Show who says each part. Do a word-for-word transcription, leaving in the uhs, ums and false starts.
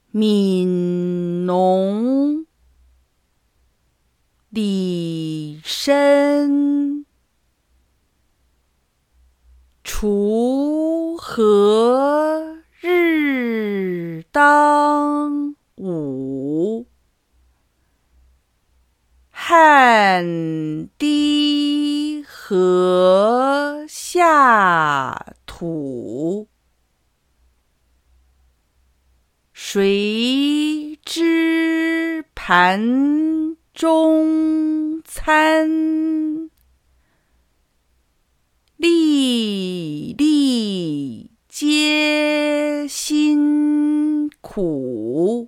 Speaker 1: 悯农，李绅。锄禾日当午，汗滴禾下土。谁知盘中餐，粒粒皆辛苦。